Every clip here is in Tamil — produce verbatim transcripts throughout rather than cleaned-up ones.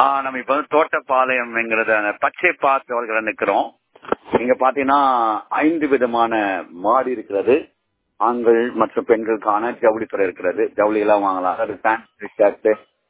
ஆஹ் நம்ம இப்ப வந்து தோட்டப்பாளையம்ங்கிறத பச்சை பாத்து நிக்கிறோம். இங்க பாத்தீங்கன்னா ஐந்து விதமான மாடி இருக்கிறது. ஆண்கள் மற்றும் பெண்களுக்கான ஜவுளித்துறை இருக்கிறது. ஜவுளி எல்லாம் வாங்கலாம். அதாவது பேண்ட் ஷர்ட்,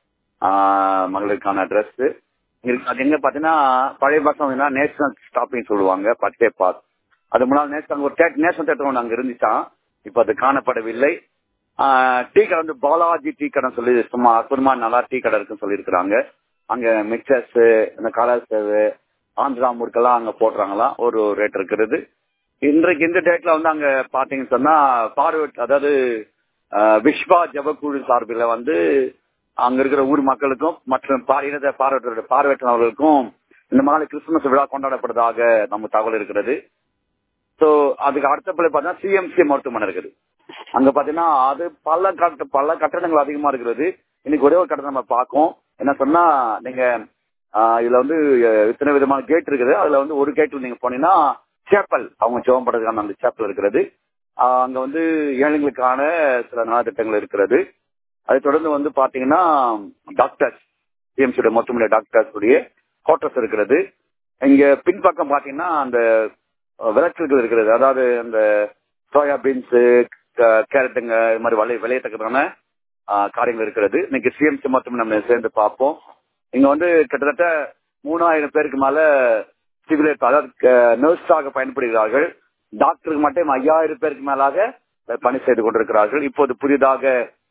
மகளிருக்கான ட்ரெஸ் அது எங்க பாத்தீங்கன்னா பழைய பாசம் நேஷனல் ஸ்டாப்பிங் சொல்லுவாங்க. பச்சை பாத் அது முன்னாள் நேஷனல் ஒரு நேஷனல் தேட்டர் ஒன்று அங்க இருந்துச்சா, இப்ப அது காணப்படவில்லை. டீ கடை வந்து பாலாஜி டீ கடை சொல்லி சும்மா அற்புதமா நல்லா டீ கடை இருக்குன்னு சொல்லி இருக்கிறாங்க. அங்க மிக்சர்ஸ், இந்த கலர் சேவு, ஆந்திரா முறுக்கெல்லாம் அங்க போடுறாங்களாம். ஒரு ரேட் இருக்கிறது. இன்றைக்கு இந்த டேட்ல வந்து அங்க பாத்தீங்கன்னு சொன்னா பார்வட் அதாவது விஸ்வா ஜபக்குழு சார்பில் வந்து அங்க இருக்கிற ஊர் மக்களுக்கும் மற்றும் இனத்தை பார்வையற்ற பார்வையற்றவர்களுக்கும் இந்த மாதிரி கிறிஸ்துமஸ் விழா கொண்டாடப்படுவதாக நம்ம தகவல் இருக்கிறது. சோ அதுக்கு அடுத்தபடி பார்த்தா சிஎம்சி மருத்துவமனை இருக்குது. அங்க பாத்தீங்கன்னா அது பல கட்ட பல கட்டடங்கள் அதிகமா இருக்கிறது. இன்னைக்கு ஒரே ஒரு கட்டடம் நம்ம பார்க்கோம். என்ன சொன்னா நீங்க இதுல வந்து இத்தனை விதமான கேட் இருக்குது. அதுல வந்து ஒரு கேட்ல நீங்க போனீங்கன்னா சேப்பல் அவங்க ஜெபம் பண்றதுக்கான அந்த சேப்பல் இருக்கிறது. அங்க வந்து ஏழைகளுக்கான சில நலத்திட்டங்கள் இருக்கிறது. அதை தொடர்ந்து வந்து பாத்தீங்கன்னா டாக்டர்ஸ் சிஎம்சியோட மொத்தமுள்ள டாக்டர்ஸ் உடைய குவார்டர்ஸ் இருக்கிறது. இங்க பின்பக்கம் பாத்தீங்கன்னா அந்த விளைச்சல்கள் இருக்கிறது. அதாவது அந்த சோயா பீன்ஸ், கேரட்டுங்க இது மாதிரி விளைய விளையத்தக்கதான காரியங்கள் இருக்கிறது. இன்னைக்கு சிஎம்சி மொத்தம் நம்ம சேர்ந்து பார்ப்போம். இங்க வந்து கிட்டத்தட்ட மூணாயிரம் பேருக்கு மேல சிவில் அதாவது நர்ஸாக பயன்படுகிறார்கள். டாக்டருக்கு மட்டும் ஐயாயிரம் பேருக்கு மேலாக பணி செய்து கொண்டிருக்கிறார்கள். இப்போது புதிதாக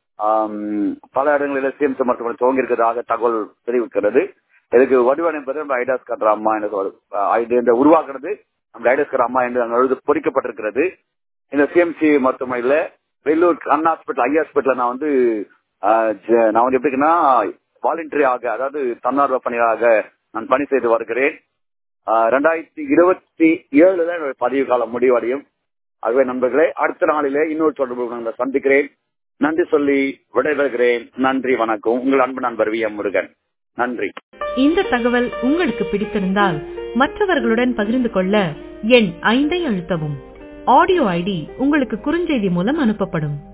பல இடங்களில் சிஎம்சி மருத்துவமனை துவங்கி இருக்கிறதாக தகவல் தெரிவிக்கிறது. இதுக்கு வடிவம் என்பது நம்ம ஐடாஸ் கட்டுற அம்மா என்று உருவாக்குறது. நம்ம ஐடாஸ் கட்டுற அம்மா என்று எழுது பொறிக்கப்பட்டிருக்கிறது. இந்த சிஎம்சி மருத்துவமனையில வெள்ளூர் அண்ணா ஹாஸ்பிட்டல் ஐ ஹாஸ்பிட்டல் நான் வந்து நான் வந்து எப்படின்னா வாலண்டரியாக அதாவது தன்னார்வ பணியாக நான் பணி செய்து வருகிறேன். ரெண்டாயிரத்தி இருபத்தி ஏழுல பதிவு காலம் முடிவடையும். ஆகவே நண்பர்களே, அடுத்த நாளிலே இன்னொரு தொடர்பு சந்திக்கிறேன். நன்றி சொல்லி விடைபெறுகிறேன். நன்றி, வணக்கம். உங்கள் அன்பு நண்பர் வி எம் முருகன். நன்றி. இந்த தகவல் உங்களுக்கு பிடித்திருந்தால் மற்றவர்களுடன் பகிர்ந்து கொள்ள எண் ஐந்தை அழுத்தவும். ஆடியோ ஐடி உங்களுக்கு குறுஞ்செய்தி மூலம் அனுப்பப்படும்.